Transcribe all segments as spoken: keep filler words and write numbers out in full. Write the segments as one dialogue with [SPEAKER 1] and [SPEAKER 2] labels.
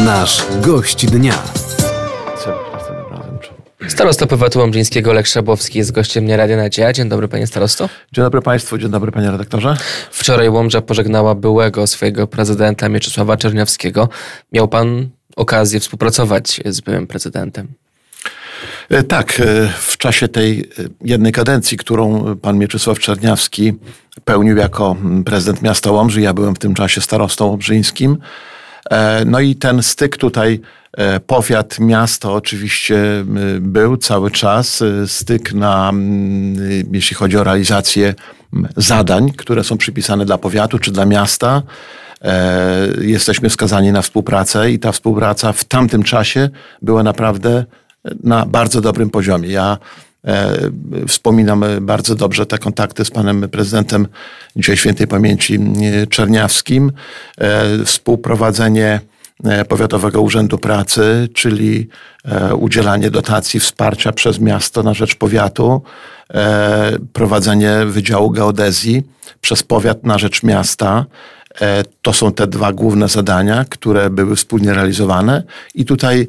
[SPEAKER 1] Nasz gość dnia.
[SPEAKER 2] Starosta powiatu łomżyńskiego Lech Szabłowski jest gościem Dnia Radia Nadzieja. Dzień dobry, panie starosto.
[SPEAKER 3] Dzień dobry państwu, dzień dobry panie redaktorze.
[SPEAKER 2] Wczoraj Łomża pożegnała byłego swojego prezydenta Mieczysława Czerniawskiego. Miał pan okazję współpracować z byłym prezydentem.
[SPEAKER 3] Tak, w czasie tej jednej kadencji, którą pan Mieczysław Czerniawski pełnił jako prezydent miasta Łomży, ja byłem w tym czasie starostą łomżyńskim. No i ten styk tutaj, powiat, miasto oczywiście był cały czas. Styk na, jeśli chodzi o realizację zadań, które są przypisane dla powiatu czy dla miasta. Jesteśmy skazani na współpracę i ta współpraca w tamtym czasie była naprawdę na bardzo dobrym poziomie. Ja e, wspominam bardzo dobrze te kontakty z panem prezydentem dzisiaj świętej pamięci Czerniawskim. E, współprowadzenie Powiatowego Urzędu Pracy, czyli e, udzielanie dotacji, wsparcia przez miasto na rzecz powiatu, e, prowadzenie Wydziału Geodezji przez powiat na rzecz miasta. To są te dwa główne zadania, które były wspólnie realizowane i tutaj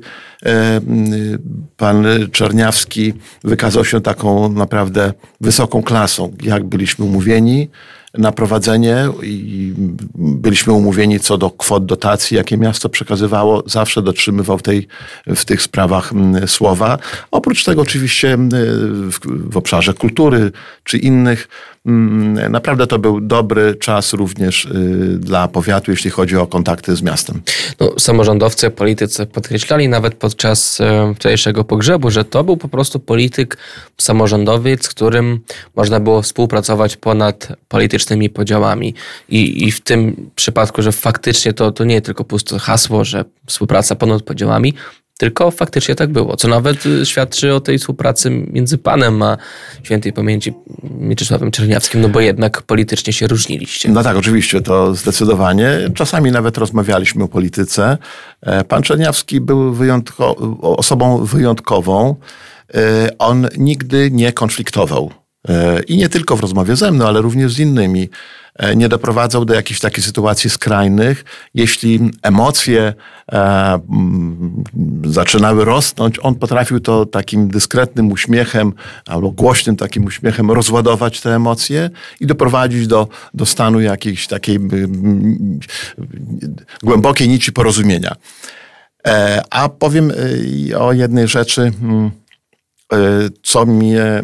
[SPEAKER 3] pan Czerniawski wykazał się taką naprawdę wysoką klasą. Jak byliśmy umówieni na prowadzenie i byliśmy umówieni co do kwot dotacji, jakie miasto przekazywało, zawsze dotrzymywał tej, w tych sprawach słowa. Oprócz tego oczywiście w, w obszarze kultury czy innych, naprawdę to był dobry czas również dla powiatu, jeśli chodzi o kontakty z miastem.
[SPEAKER 2] No, samorządowcy, politycy podkreślali nawet podczas wczorajszego pogrzebu, że to był po prostu polityk samorządowiec, z którym można było współpracować ponad politycznymi podziałami. I, i w tym przypadku, że faktycznie to, to nie tylko puste hasło, że współpraca ponad podziałami, tylko faktycznie tak było, co nawet świadczy o tej współpracy między panem a świętej pamięci Mieczysławem Czerniawskim, no bo jednak politycznie się różniliście.
[SPEAKER 3] No tak, oczywiście, to zdecydowanie. Czasami nawet rozmawialiśmy o polityce. Pan Czerniawski był wyjątko, osobą wyjątkową. On nigdy nie konfliktował. I nie tylko w rozmowie ze mną, ale również z innymi. Nie doprowadzał do jakichś takich sytuacji skrajnych. Jeśli emocje e, zaczynały rosnąć, on potrafił to takim dyskretnym uśmiechem albo głośnym takim uśmiechem rozładować te emocje i doprowadzić do, do stanu jakiejś takiej m, głębokiej nici porozumienia. E, a powiem o jednej rzeczy, m, co mnie,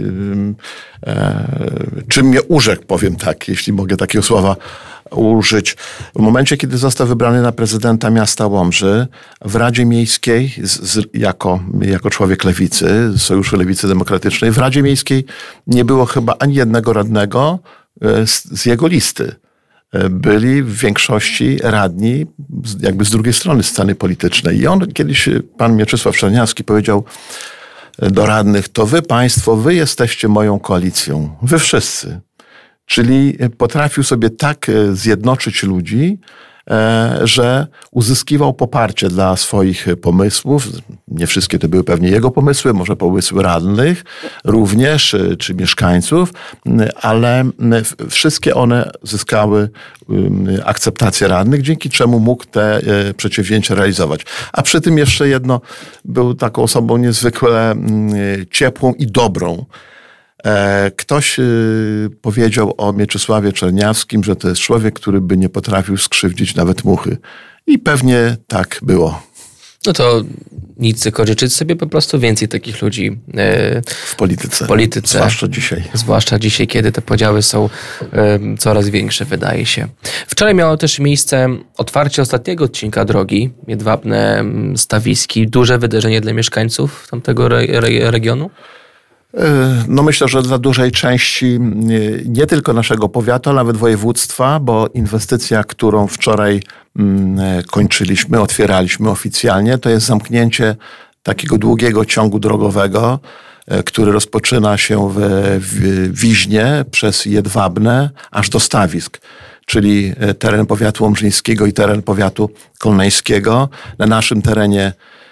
[SPEAKER 3] czym mnie urzekł, powiem tak, jeśli mogę takiego słowa użyć. W momencie, kiedy został wybrany na prezydenta miasta Łomży, w Radzie Miejskiej, z, z, jako, jako człowiek lewicy, Sojuszu Lewicy Demokratycznej, w Radzie Miejskiej nie było chyba ani jednego radnego z, z jego listy. Byli w większości radni jakby z drugiej strony sceny politycznej. I on kiedyś, pan Mieczysław Czerniawski powiedział do radnych, to wy państwo, wy jesteście moją koalicją. Wy wszyscy. Czyli potrafił sobie tak zjednoczyć ludzi, że uzyskiwał poparcie dla swoich pomysłów. Nie wszystkie to były pewnie jego pomysły, może pomysły radnych również, czy mieszkańców, ale wszystkie one zyskały akceptację radnych, dzięki czemu mógł te przedsięwzięcia realizować. A przy tym jeszcze jedno, był taką osobą niezwykle ciepłą i dobrą. Ktoś powiedział o Mieczysławie Czerniawskim, że to jest człowiek, który by nie potrafił skrzywdzić nawet muchy. I pewnie tak było.
[SPEAKER 2] No to nic tylko życzyć sobie po prostu więcej takich ludzi e,
[SPEAKER 3] w polityce.
[SPEAKER 2] W polityce.
[SPEAKER 3] Zwłaszcza dzisiaj.
[SPEAKER 2] Zwłaszcza dzisiaj, kiedy te podziały są e, coraz większe, wydaje się. Wczoraj miało też miejsce otwarcie ostatniego odcinka drogi Jedwabne-Stawiski. Duże wydarzenie dla mieszkańców tamtego re, re, regionu?
[SPEAKER 3] No myślę, że dla dużej części nie tylko naszego powiatu, ale nawet województwa, bo inwestycja, którą wczoraj kończyliśmy, otwieraliśmy oficjalnie, to jest zamknięcie takiego długiego ciągu drogowego, który rozpoczyna się w Wiźnie przez Jedwabne aż do Stawisk, czyli teren powiatu łomżyńskiego i teren powiatu kolneńskiego. Na naszym terenie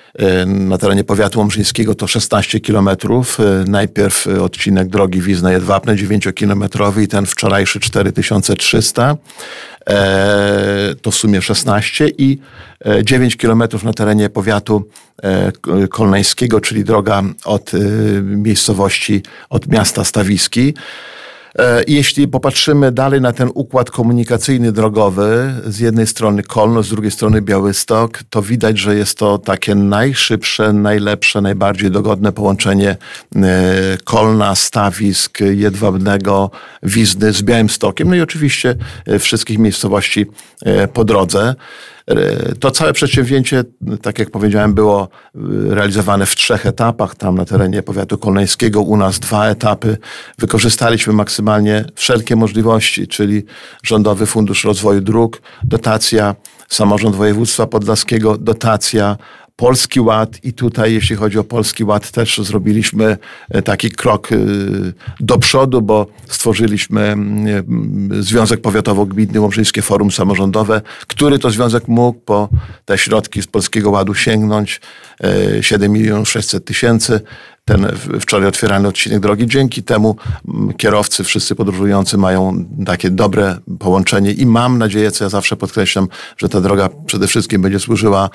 [SPEAKER 3] na terenie powiatu łomżyńskiego to szesnaście kilometrów. Najpierw odcinek drogi Wizna-Jedwabne dziewięciokilometrowy i ten wczorajszy cztery tysiące trzysta. To w sumie szesnaście i dziewięć kilometrów na terenie powiatu kolneńskiego, czyli droga od miejscowości, od miasta Stawiski. Jeśli popatrzymy dalej na ten układ komunikacyjny drogowy, z jednej strony Kolno, z drugiej strony Białystok, to widać, że jest to takie najszybsze, najlepsze, najbardziej dogodne połączenie Kolna, Stawisk, Jedwabnego, Wizny z Białymstokiem, no i oczywiście wszystkich miejscowości po drodze. To całe przedsięwzięcie, tak jak powiedziałem, było realizowane w trzech etapach. Tam na terenie powiatu kolneńskiego, u nas dwa etapy. Wykorzystaliśmy maksymalnie wszelkie możliwości, czyli Rządowy Fundusz Rozwoju Dróg, dotacja, Samorząd Województwa Podlaskiego, dotacja, Polski Ład i tutaj, jeśli chodzi o Polski Ład, też zrobiliśmy taki krok do przodu, bo stworzyliśmy Związek Powiatowo-Gminny Łomżyńskie Forum Samorządowe, który to związek mógł po te środki z Polskiego Ładu sięgnąć siedem milionów sześćset tysięcy. Ten wczoraj otwierany odcinek drogi. Dzięki temu kierowcy, wszyscy podróżujący mają takie dobre połączenie i mam nadzieję, co ja zawsze podkreślam, że ta droga przede wszystkim będzie służyła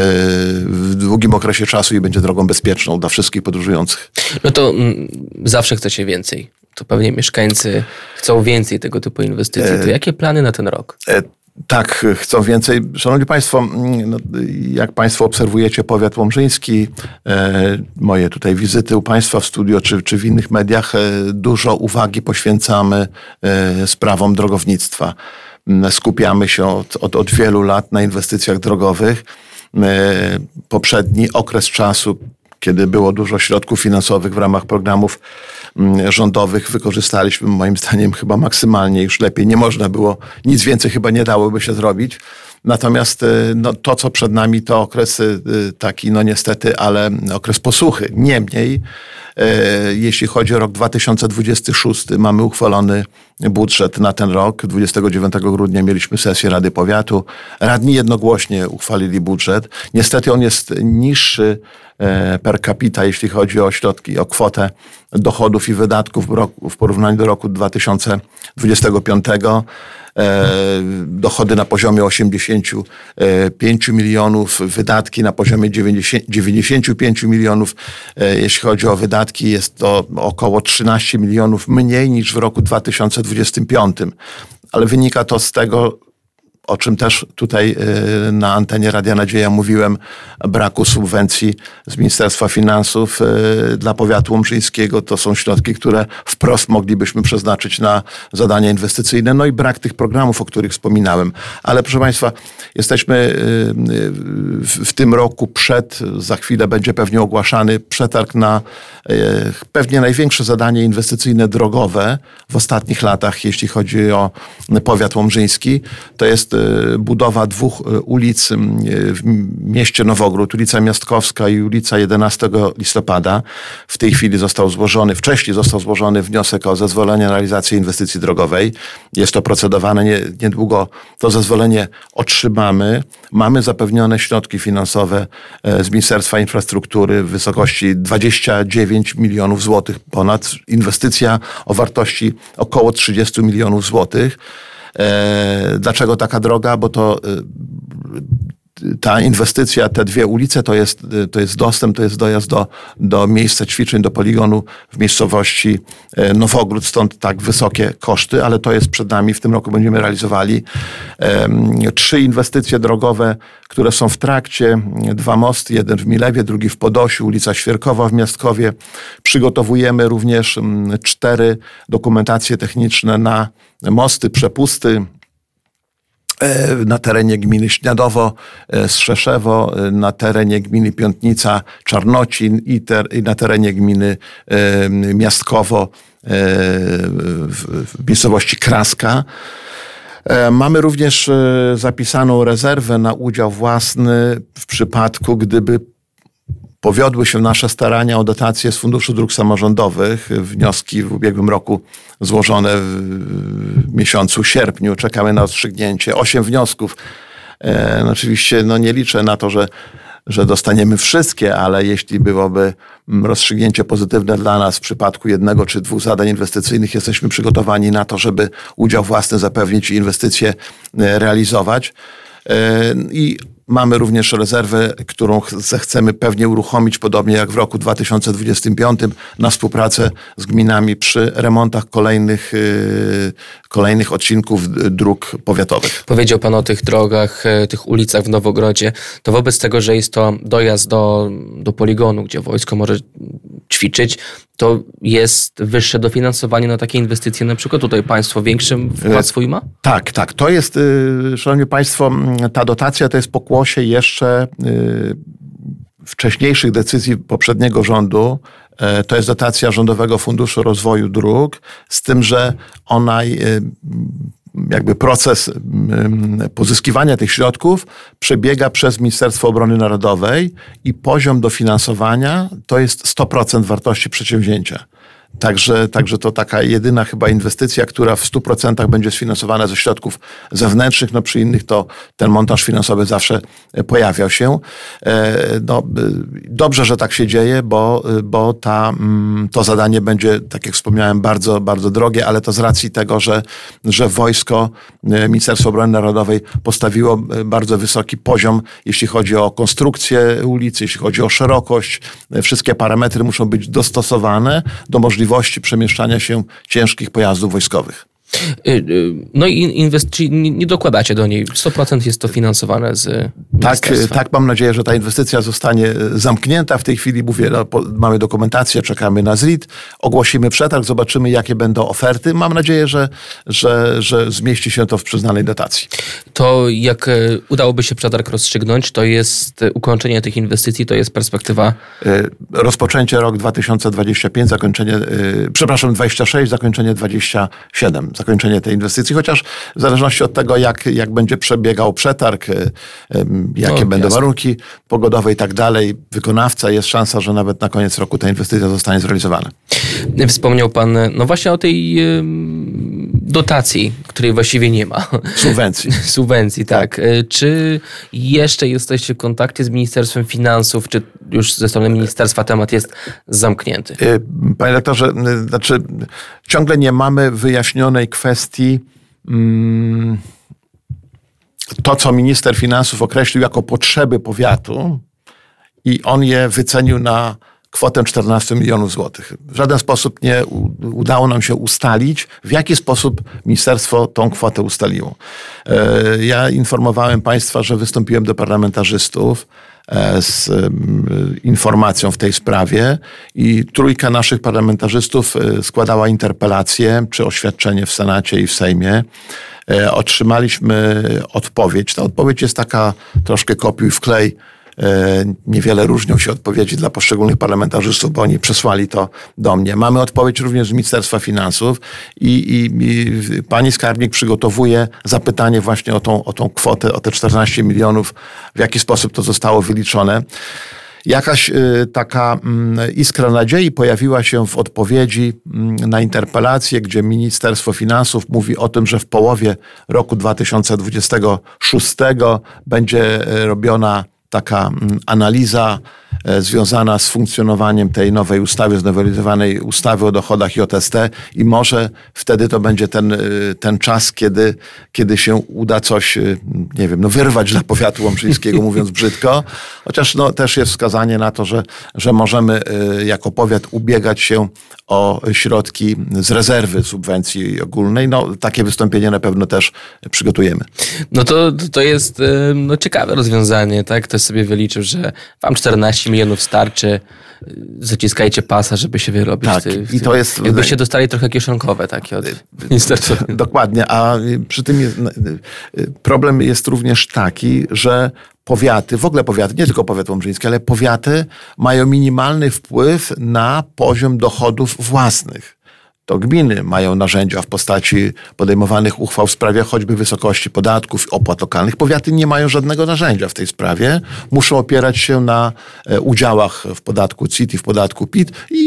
[SPEAKER 3] w długim okresie czasu i będzie drogą bezpieczną dla wszystkich podróżujących.
[SPEAKER 2] No to m, zawsze chcecie więcej. To pewnie mieszkańcy chcą więcej tego typu inwestycji. To jakie plany na ten rok?
[SPEAKER 3] E, Tak, chcą więcej. Szanowni Państwo, no, jak Państwo obserwujecie powiat łomżyński, e, moje tutaj wizyty u Państwa w studio czy, czy w innych mediach, e, dużo uwagi poświęcamy e, sprawom drogownictwa. Skupiamy się od, od, od wielu lat na inwestycjach drogowych. E, poprzedni okres czasu, kiedy było dużo środków finansowych w ramach programów rządowych, wykorzystaliśmy moim zdaniem chyba maksymalnie, już lepiej. Nie można było, nic więcej chyba nie dałoby się zrobić. Natomiast no, to, co przed nami, to okres taki, no niestety, ale okres posuchy. Niemniej, e, jeśli chodzi o rok dwa tysiące dwudziesty szósty, mamy uchwalony budżet na ten rok. dwudziestego dziewiątego grudnia mieliśmy sesję Rady Powiatu. Radni jednogłośnie uchwalili budżet. Niestety on jest niższy per capita, jeśli chodzi o środki, o kwotę dochodów i wydatków w, roku, w porównaniu do roku dwa tysiące dwudziestego piątego. Dochody na poziomie osiemdziesiąt pięć milionów, wydatki na poziomie dziewięćdziesiąt pięć milionów. Jeśli chodzi o wydatki, jest to około trzynaście milionów mniej niż w roku dwa tysiące dwudziestym piątym. Ale wynika to z tego, o czym też tutaj na antenie Radia Nadzieja mówiłem, braku subwencji z Ministerstwa Finansów dla powiatu łomżyńskiego. To są środki, które wprost moglibyśmy przeznaczyć na zadania inwestycyjne. No i brak tych programów, o których wspominałem. Ale proszę Państwa, jesteśmy w tym roku przed, za chwilę będzie pewnie ogłaszany przetarg na pewnie największe zadanie inwestycyjne drogowe w ostatnich latach, jeśli chodzi o powiat łomżyński. To jest budowa dwóch ulic w mieście Nowogród, ulica Miastkowska i ulica jedenastego listopada. W tej chwili został złożony, wcześniej został złożony wniosek o zezwolenie na realizację inwestycji drogowej. Jest to procedowane, nie, niedługo to zezwolenie otrzymamy. Mamy zapewnione środki finansowe z Ministerstwa Infrastruktury w wysokości dwadzieścia dziewięć milionów złotych ponad. Inwestycja o wartości około trzydzieści milionów złotych. Dlaczego taka droga? Bo to ta inwestycja, te dwie ulice, to jest, to jest dostęp, to jest dojazd do, do miejsca ćwiczeń, do poligonu w miejscowości Nowogród, stąd tak wysokie koszty, ale to jest przed nami, w tym roku będziemy realizowali trzy inwestycje drogowe, które są w trakcie, dwa mosty, jeden w Milewie, drugi w Podosiu, ulica Świerkowa w Miastkowie. Przygotowujemy również cztery dokumentacje techniczne na mosty, przepusty, na terenie gminy Śniadowo, Strzeszewo, na terenie gminy Piątnica, Czarnocin i, ter, i na terenie gminy Miastkowo w miejscowości Kraska. Mamy również zapisaną rezerwę na udział własny w przypadku, gdyby powiodły się nasze starania o dotację z Funduszu Dróg Samorządowych. Wnioski w ubiegłym roku złożone w miesiącu sierpniu. Czekamy na rozstrzygnięcie. Osiem wniosków. E, oczywiście no nie liczę na to, że że dostaniemy wszystkie, ale jeśli byłoby rozstrzygnięcie pozytywne dla nas w przypadku jednego czy dwóch zadań inwestycyjnych, jesteśmy przygotowani na to, żeby udział własny zapewnić i inwestycje realizować. I mamy również rezerwę, którą chcemy pewnie uruchomić, podobnie jak w roku dwa tysiące dwudziestym piątym, na współpracę z gminami przy remontach kolejnych, kolejnych odcinków dróg powiatowych.
[SPEAKER 2] Powiedział Pan o tych drogach, tych ulicach w Nowogrodzie. To wobec tego, że jest to dojazd do, do poligonu, gdzie wojsko może ćwiczyć, to jest wyższe dofinansowanie na takie inwestycje, na przykład tutaj państwo większym wkład swój ma?
[SPEAKER 3] Tak, tak. To jest, szanowni państwo, ta dotacja to jest pokłosie jeszcze wcześniejszych decyzji poprzedniego rządu. To jest dotacja Rządowego Funduszu Rozwoju Dróg, z tym, że ona jakby proces pozyskiwania tych środków przebiega przez Ministerstwo Obrony Narodowej i poziom dofinansowania to jest sto procent wartości przedsięwzięcia. Także, także to taka jedyna chyba inwestycja, która w stu procentach będzie sfinansowana ze środków zewnętrznych. No przy innych to ten montaż finansowy zawsze pojawiał się. No, dobrze, że tak się dzieje, bo, bo ta, to zadanie będzie, tak jak wspomniałem, bardzo, bardzo drogie, ale to z racji tego, że, że wojsko, Ministerstwo Obrony Narodowej postawiło bardzo wysoki poziom, jeśli chodzi o konstrukcję ulicy, jeśli chodzi o szerokość. Wszystkie parametry muszą być dostosowane do możliwości możliwości przemieszczania się ciężkich pojazdów wojskowych.
[SPEAKER 2] No i inwest- nie dokładacie do niej. sto procent jest to finansowane z
[SPEAKER 3] tak, tak, mam nadzieję, że ta inwestycja zostanie zamknięta. W tej chwili mówię, no, po, mamy dokumentację, czekamy na Z R I T, ogłosimy przetarg, zobaczymy, jakie będą oferty. Mam nadzieję, że, że, że zmieści się to w przyznanej dotacji.
[SPEAKER 2] To jak udałoby się przetarg rozstrzygnąć, to jest ukończenie tych inwestycji, to jest perspektywa?
[SPEAKER 3] Rozpoczęcie rok dwa tysiące dwudziesty piąty, zakończenie, przepraszam, dwudziesty szósty, zakończenie dwudziesty siódmy. Zakończenie tej inwestycji, chociaż w zależności od tego, jak, jak będzie przebiegał przetarg, jakie no, będą jasne. warunki pogodowe i tak dalej, wykonawca, jest szansa, że nawet na koniec roku ta inwestycja zostanie zrealizowana.
[SPEAKER 2] Wspomniał Pan, no właśnie o tej dotacji, której właściwie nie ma.
[SPEAKER 3] Subwencji.
[SPEAKER 2] Subwencji, tak. Czy jeszcze jesteście w kontakcie z Ministerstwem Finansów, czy już ze strony ministerstwa temat jest zamknięty?
[SPEAKER 3] Panie doktorze, znaczy ciągle nie mamy wyjaśnionej kwestii hmm, to, co minister finansów określił jako potrzeby powiatu i on je wycenił na kwotę czternaście milionów złotych. W żaden sposób nie udało nam się ustalić, w jaki sposób ministerstwo tą kwotę ustaliło. Ja informowałem państwa, że wystąpiłem do parlamentarzystów z informacją w tej sprawie i trójka naszych parlamentarzystów składała interpelację czy oświadczenie w Senacie i w Sejmie. Otrzymaliśmy odpowiedź. Ta odpowiedź jest taka troszkę kopiuj wklej. Niewiele różnią się odpowiedzi dla poszczególnych parlamentarzystów, bo oni przesłali to do mnie. Mamy odpowiedź również z Ministerstwa Finansów i, i, i pani skarbnik przygotowuje zapytanie właśnie o tą, o tą kwotę, o te czternaście milionów, w jaki sposób to zostało wyliczone. Jakaś y, taka y, iskra nadziei pojawiła się w odpowiedzi y, na interpelację, gdzie Ministerstwo Finansów mówi o tym, że w połowie roku dwa tysiące dwudziestego szóstego będzie y, robiona taka analiza związana z funkcjonowaniem tej nowej ustawy, znowelizowanej ustawy o dochodach J S T i może wtedy to będzie ten, ten czas, kiedy, kiedy się uda coś, nie wiem, no wyrwać dla powiatu łomżyńskiego, mówiąc brzydko. Chociaż no, też jest wskazanie na to, że, że możemy jako powiat ubiegać się o środki z rezerwy subwencji ogólnej. No, takie wystąpienie na pewno też przygotujemy.
[SPEAKER 2] No to, to jest no, ciekawe rozwiązanie, tak? Ktoś sobie wyliczył, że wam czternaście milionów starczy, zaciskajcie pasa, żeby się wyrobić.
[SPEAKER 3] Tak,
[SPEAKER 2] ty,
[SPEAKER 3] i to jest...
[SPEAKER 2] Jakbyście dostali trochę kieszonkowe takie od ministerstwa.
[SPEAKER 3] Dokładnie, a przy tym jest, problem jest również taki, że powiaty, w ogóle powiaty, nie tylko powiat łomżyński, ale powiaty mają minimalny wpływ na poziom dochodów własnych. To gminy mają narzędzia w postaci podejmowanych uchwał w sprawie choćby wysokości podatków i opłat lokalnych. Powiaty nie mają żadnego narzędzia w tej sprawie. Muszą opierać się na udziałach w podatku C I T i w podatku P I T i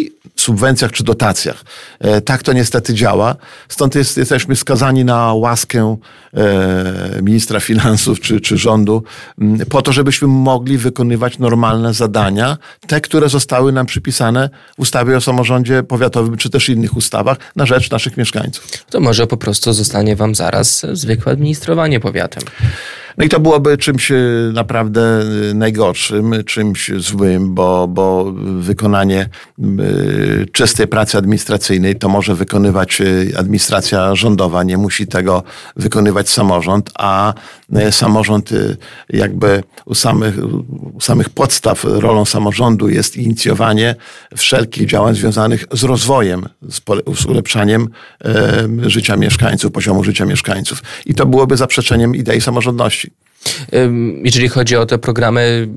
[SPEAKER 3] subwencjach czy dotacjach. Tak to niestety działa. Stąd jest, jesteśmy skazani na łaskę ministra finansów czy, czy rządu po to, żebyśmy mogli wykonywać normalne zadania, te, które zostały nam przypisane w ustawie o samorządzie powiatowym czy też innych ustawach na rzecz naszych mieszkańców.
[SPEAKER 2] To może po prostu zostanie wam zaraz zwykłe administrowanie powiatem.
[SPEAKER 3] No i to byłoby czymś naprawdę najgorszym, czymś złym, bo, bo wykonanie czystej pracy administracyjnej to może wykonywać administracja rządowa, nie musi tego wykonywać samorząd, a samorząd jakby u samych, u samych podstaw rolą samorządu jest inicjowanie wszelkich działań związanych z rozwojem, z, z ulepszaniem e, życia mieszkańców, poziomu życia mieszkańców. I to byłoby zaprzeczeniem idei samorządności.
[SPEAKER 2] Jeżeli chodzi o te programy,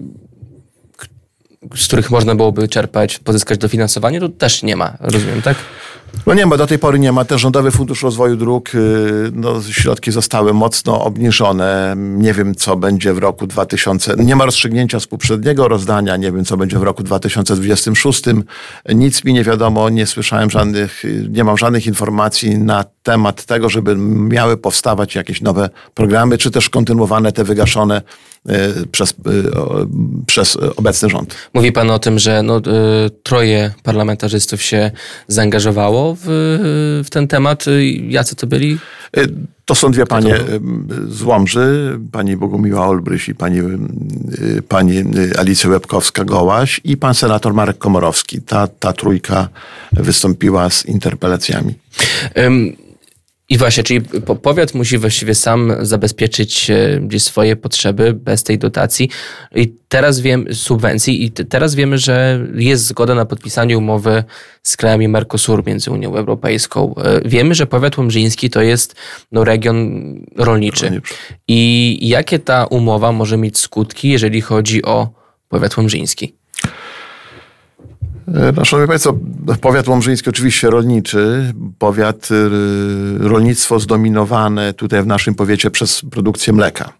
[SPEAKER 2] z których można byłoby czerpać, pozyskać dofinansowanie, to też nie ma, rozumiem, tak?
[SPEAKER 3] No nie ma, do tej pory nie ma. Też Rządowy Fundusz Rozwoju Dróg, no, środki zostały mocno obniżone. Nie wiem, co będzie w roku dwutysięcznym. Nie ma rozstrzygnięcia z poprzedniego rozdania. Nie wiem, co będzie w roku dwa tysiące dwudziestym szóstym. Nic mi nie wiadomo, nie słyszałem żadnych, nie mam żadnych informacji na temat tego, żeby miały powstawać jakieś nowe programy, czy też kontynuowane te wygaszone przez, przez obecny rząd.
[SPEAKER 2] Mówi pan o tym, że no, troje parlamentarzystów się zaangażowało w, w ten temat. Jacy to byli?
[SPEAKER 3] To są dwie panie z Łomży, pani Bogumiła Olbryś i pani, pani Alicja Łebkowska-Gołaś i pan senator Marek Komorowski. Ta, ta trójka wystąpiła z interpelacjami.
[SPEAKER 2] Um. I właśnie, czyli powiat musi właściwie sam zabezpieczyć gdzieś swoje potrzeby bez tej dotacji i teraz wiemy, subwencji i teraz wiemy, że jest zgoda na podpisanie umowy z krajami Mercosur między Unią Europejską. Wiemy, że powiat łomżyński to jest no, region rolniczy. rolniczy. I jakie ta umowa może mieć skutki, jeżeli chodzi o powiat łomżyński?
[SPEAKER 3] No, szanowni państwo, powiat łomżyński oczywiście rolniczy, powiat, rolnictwo zdominowane tutaj w naszym powiecie przez produkcję mleka.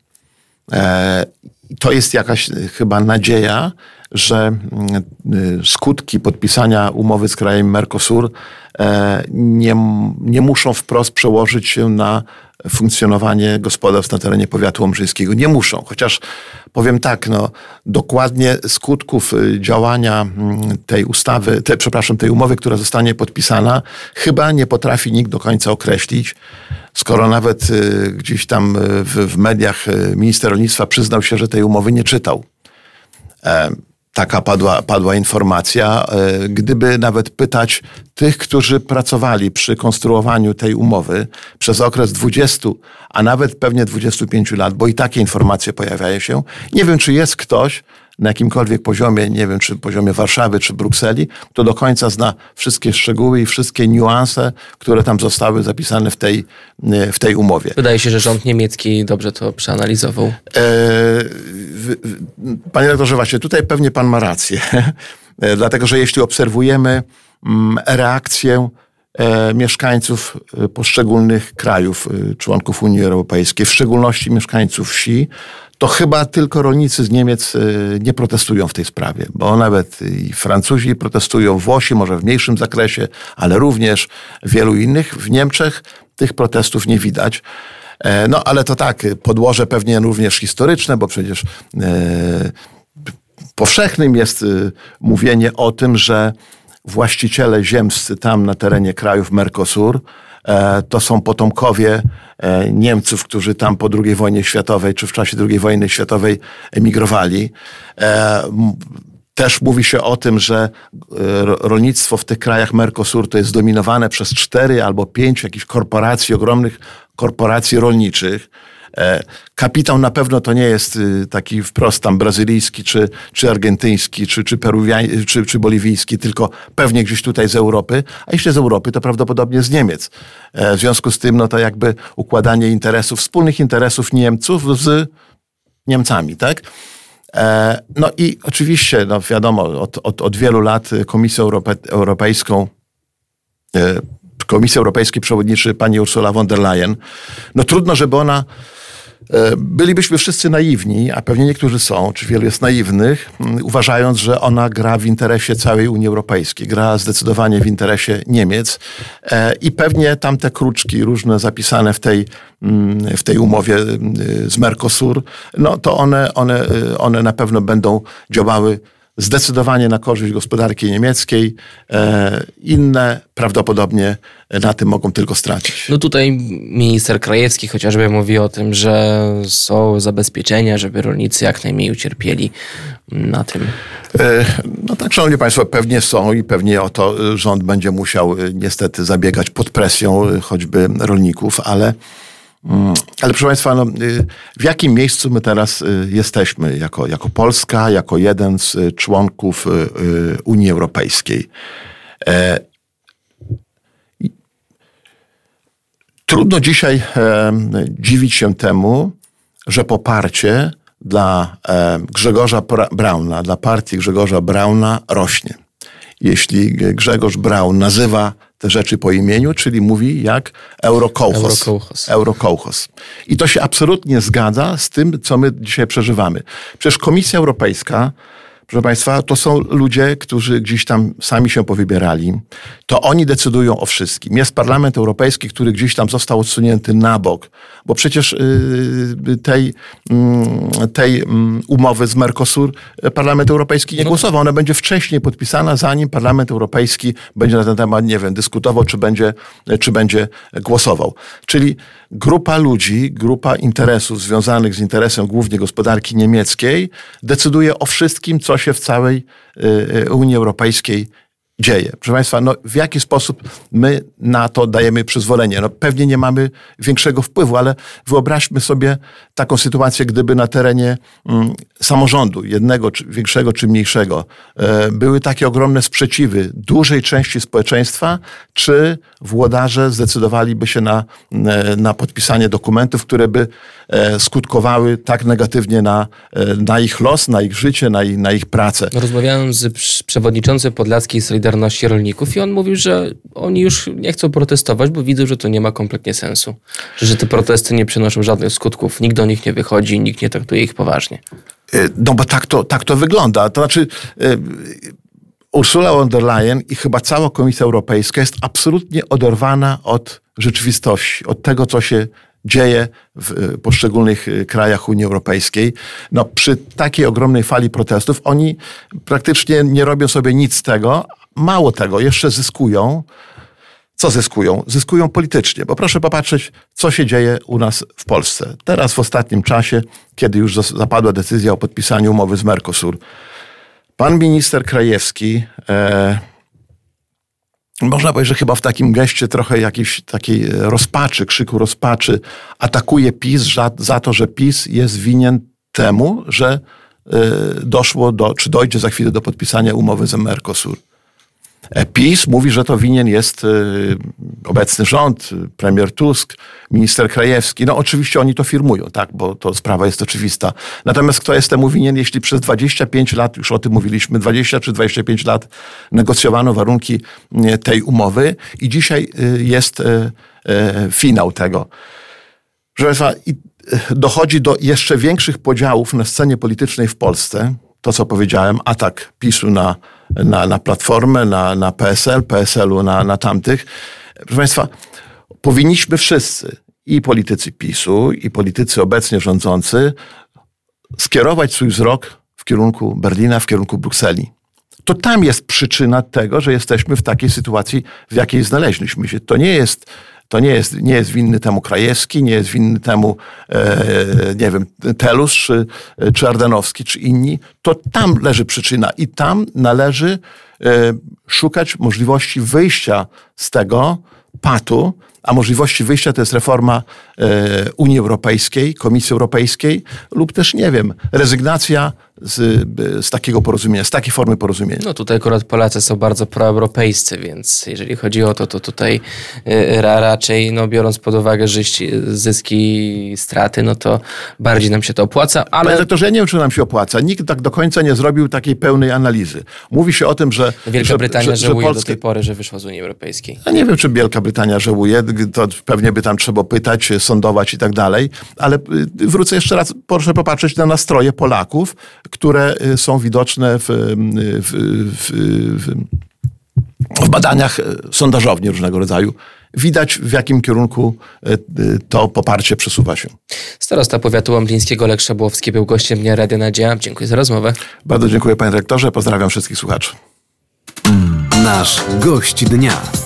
[SPEAKER 3] To jest jakaś chyba nadzieja, że skutki podpisania umowy z krajem Mercosur nie, nie muszą wprost przełożyć się na funkcjonowanie gospodarstw na terenie powiatu łomżyńskiego. Nie muszą, chociaż powiem tak, no, dokładnie skutków działania tej ustawy, te, przepraszam, tej umowy, która zostanie podpisana, chyba nie potrafi nikt do końca określić, skoro nawet gdzieś tam w, w mediach minister rolnictwa przyznał się, że tej umowy nie czytał. Taka padła, padła informacja. Gdyby nawet pytać tych, którzy pracowali przy konstruowaniu tej umowy przez okres dwudziestu, a nawet pewnie dwudziestu pięciu lat, bo i takie informacje pojawiają się. Nie wiem, czy jest ktoś na jakimkolwiek poziomie, nie wiem, czy poziomie Warszawy, czy Brukseli, kto do końca zna wszystkie szczegóły i wszystkie niuanse, które tam zostały zapisane w tej, w tej umowie.
[SPEAKER 2] Wydaje się, że rząd niemiecki dobrze to przeanalizował. E,
[SPEAKER 3] w, w, panie redaktorze, właśnie tutaj pewnie pan ma rację. E, dlatego, że jeśli obserwujemy mm, reakcję e, mieszkańców poszczególnych krajów, e, członków Unii Europejskiej, w szczególności mieszkańców wsi, to chyba tylko rolnicy z Niemiec nie protestują w tej sprawie, bo nawet i Francuzi protestują, Włosi może w mniejszym zakresie, ale również wielu innych. W Niemczech tych protestów nie widać. No ale to tak, podłoże pewnie również historyczne, bo przecież e, powszechnym jest mówienie o tym, że właściciele ziemscy tam na terenie krajów Mercosur to są potomkowie Niemców, którzy tam po drugiej wojnie światowej, czy w czasie drugiej wojny światowej emigrowali. Też mówi się o tym, że rolnictwo w tych krajach Mercosur to jest zdominowane przez cztery albo pięć jakichś korporacji, ogromnych korporacji rolniczych. Kapitał na pewno to nie jest taki wprost tam brazylijski, czy, czy argentyński, czy, czy, peruwiański, czy, czy boliwijski, tylko pewnie gdzieś tutaj z Europy, a jeśli z Europy, to prawdopodobnie z Niemiec. W związku z tym, no to jakby układanie interesów, wspólnych interesów Niemców z Niemcami, tak? No i oczywiście, no wiadomo, od, od, od wielu lat Komisję Europe, Europejską Komisji Europejskiej przewodniczy pani Ursula von der Leyen. No trudno, żeby ona Bylibyśmy wszyscy naiwni, a pewnie niektórzy są, czy wielu jest naiwnych, uważając, że ona gra w interesie całej Unii Europejskiej, gra zdecydowanie w interesie Niemiec i pewnie tamte kruczki różne zapisane w tej, w tej umowie z Mercosur, no to one, one, one na pewno będą działały zdecydowanie na korzyść gospodarki niemieckiej. Inne prawdopodobnie na tym mogą tylko stracić.
[SPEAKER 2] No tutaj minister Krajewski chociażby mówi o tym, że są zabezpieczenia, żeby rolnicy jak najmniej ucierpieli na tym.
[SPEAKER 3] No tak, szanowni państwo, pewnie są i pewnie o to rząd będzie musiał niestety zabiegać pod presją choćby rolników, ale Ale proszę państwa, no, w jakim miejscu my teraz jesteśmy jako, jako Polska, jako jeden z członków Unii Europejskiej? E, trudno dzisiaj e, dziwić się temu, że poparcie dla e, Grzegorza Brauna, dla partii Grzegorza Brauna rośnie. Jeśli Grzegorz Braun nazywa te rzeczy po imieniu, czyli mówi jak eurokołchos.
[SPEAKER 2] Eurokołchos.
[SPEAKER 3] Eurokołchos. I to się absolutnie zgadza z tym, co my dzisiaj przeżywamy. Przecież Komisja Europejska, proszę państwa, to są ludzie, którzy gdzieś tam sami się powybierali. To oni decydują o wszystkim. Jest Parlament Europejski, który gdzieś tam został odsunięty na bok, bo przecież tej, tej umowy z Mercosur Parlament Europejski nie głosował. Ona będzie wcześniej podpisana, zanim Parlament Europejski będzie na ten temat, nie wiem, dyskutował, czy będzie, czy będzie głosował. Czyli grupa ludzi, grupa interesów związanych z interesem głównie gospodarki niemieckiej decyduje o wszystkim, co się w całej Unii Europejskiej dzieje. Proszę państwa, no w jaki sposób my na to dajemy przyzwolenie? No pewnie nie mamy większego wpływu, ale wyobraźmy sobie taką sytuację, gdyby na terenie mm, samorządu, jednego czy większego czy mniejszego, e, były takie ogromne sprzeciwy dużej części społeczeństwa, czy włodarze zdecydowaliby się na, e, na podpisanie dokumentów, które by e, skutkowały tak negatywnie na, e, na ich los, na ich życie, na ich, na ich pracę.
[SPEAKER 2] Rozmawiałem z przewodniczącym Podlaskiej Solidarności Rolników i on mówił, że oni już nie chcą protestować, bo widzą, że to nie ma kompletnie sensu. Że te protesty nie przynoszą żadnych skutków. Nikt do nich nie wychodzi, nikt nie traktuje ich poważnie.
[SPEAKER 3] No bo tak to, tak to wygląda. To znaczy Ursula von der Leyen i chyba cała Komisja Europejska jest absolutnie oderwana od rzeczywistości, od tego, co się dzieje w poszczególnych krajach Unii Europejskiej. No, przy takiej ogromnej fali protestów oni praktycznie nie robią sobie nic z tego. Mało tego, jeszcze zyskują. Co zyskują? Zyskują politycznie, bo proszę popatrzeć, co się dzieje u nas w Polsce. Teraz w ostatnim czasie, kiedy już zapadła decyzja o podpisaniu umowy z Mercosur, pan minister Krajewski, e, można powiedzieć, że chyba w takim geście trochę jakiejś takiej rozpaczy, krzyku rozpaczy, atakuje PiS za, za to, że PiS jest winien temu, że e, doszło do, czy dojdzie za chwilę do podpisania umowy z Mercosur. PiS mówi, że to winien jest obecny rząd, premier Tusk, minister Krajewski. No oczywiście oni to firmują, tak, bo to sprawa jest oczywista. Natomiast kto jest temu winien, jeśli przez dwadzieścia pięć lat, już o tym mówiliśmy, dwadzieścia czy dwadzieścia pięć lat negocjowano warunki tej umowy i dzisiaj jest finał tego. Proszę państwa, dochodzi do jeszcze większych podziałów na scenie politycznej w Polsce. To, co powiedziałem, atak PiSu na, na, na Platformę, na, na P S L, P S L-u na, na tamtych. Proszę państwa, powinniśmy wszyscy, i politycy PiSu, i politycy obecnie rządzący, skierować swój wzrok w kierunku Berlina, w kierunku Brukseli. To tam jest przyczyna tego, że jesteśmy w takiej sytuacji, w jakiej znaleźliśmy się. To nie jest... To nie jest, nie jest winny temu Krajewski, nie jest winny temu, e, nie wiem, Telus, czy, czy Ardanowski, czy inni. To tam leży przyczyna i tam należy e, szukać możliwości wyjścia z tego patu, a możliwości wyjścia to jest reforma e, Unii Europejskiej, Komisji Europejskiej lub też, nie wiem, rezygnacja z, z takiego porozumienia, z takiej formy porozumienia.
[SPEAKER 2] No tutaj akurat Polacy są bardzo proeuropejscy, więc jeżeli chodzi o to, to tutaj y, raczej, no biorąc pod uwagę zyski, zyski, straty, no to bardziej nam się to opłaca, ale...
[SPEAKER 3] Panie doktorze, ja nie wiem, czy nam się opłaca. Nikt tak do końca nie zrobił takiej pełnej analizy. Mówi się o tym, że...
[SPEAKER 2] Wielka
[SPEAKER 3] że,
[SPEAKER 2] Brytania
[SPEAKER 3] że,
[SPEAKER 2] żałuje
[SPEAKER 3] że Polskie...
[SPEAKER 2] do tej pory, że wyszła z Unii Europejskiej.
[SPEAKER 3] Ja nie wiem, czy Wielka Brytania żałuje. to pewnie by tam trzeba pytać, sądować i tak dalej, ale wrócę jeszcze raz, proszę popatrzeć na nastroje Polaków, które są widoczne w, w, w, w, w badaniach sondażowni różnego rodzaju. Widać, w jakim kierunku to poparcie przesuwa się.
[SPEAKER 2] Starosta powiatu łomżyńskiego Lech Szabłowski był gościem Dnia Radia Nadzieja. Dziękuję za rozmowę.
[SPEAKER 3] Bardzo dziękuję, panie rektorze. Pozdrawiam wszystkich słuchaczy.
[SPEAKER 1] Nasz gość dnia.